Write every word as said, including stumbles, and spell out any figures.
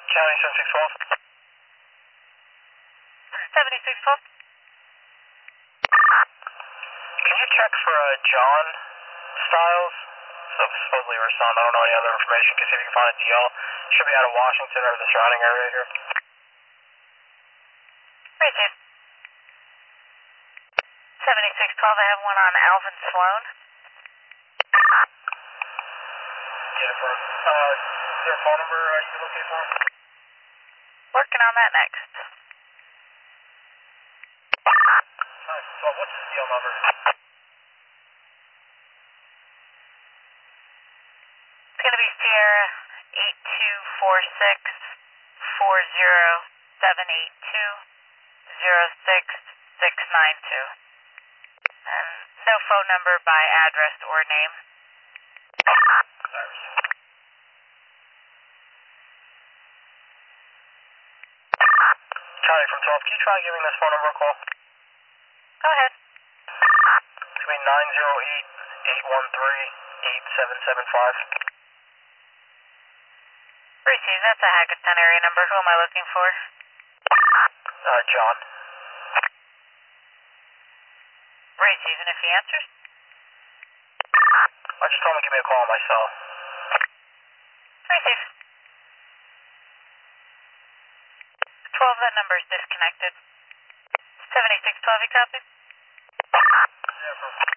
County seventy-six twelve. seventy-six twelve. Can you check for uh, John Styles? So supposedly your son. I don't know any other information. Can see if you can find a D L. Should be out of Washington or the surrounding area here. Receive. seventy-six twelve, I have one on Alvin Sloan. Yeah, for, uh, is there a phone number uh, you can locate for him? Working on that next. Alright, so what's his D L number? It's going to be Sierra eight two four six four zero seven eight two zero six six nine two. And no phone number by address or name. County from twelve, can you try giving this phone number a call? Go ahead. It's going to be nine zero eight, eight one three, eight seven seven five. Receive, that's a Hackettstown area number. Who am I looking for? Uh, John. Receive, and if he answers? I just told him to give me a call on my cell. Receive. twelve, that number is disconnected. seventy-six twelve, you copy? Yeah, from